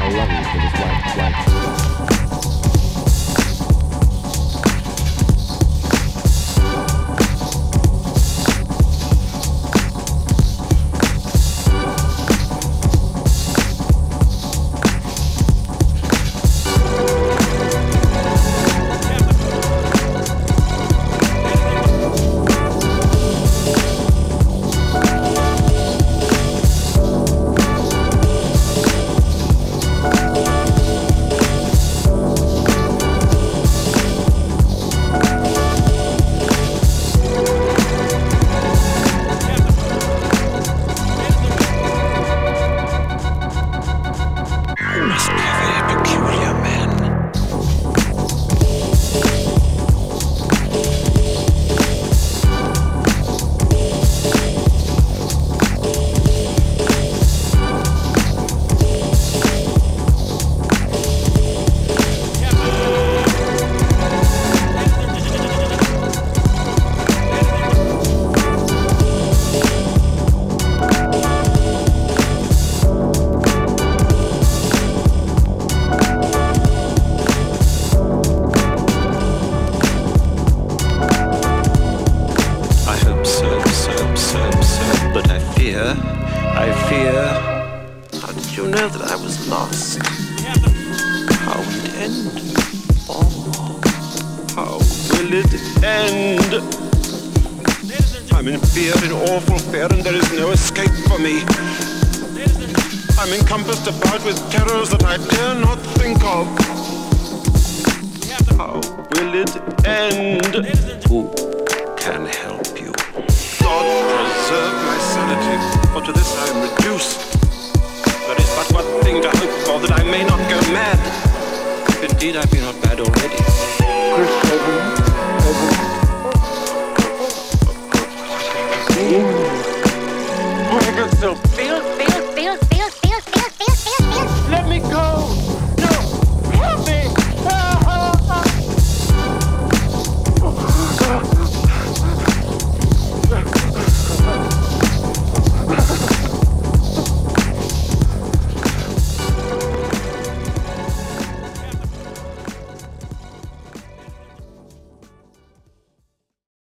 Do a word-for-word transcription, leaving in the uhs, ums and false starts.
I love you for this white, white truth. About with terrors that I dare not think of. How will it end? Who can help you? God preserve my sanity, for to this I am reduced. There is but one thing to hope for, that I may not go mad. If indeed I be not mad already.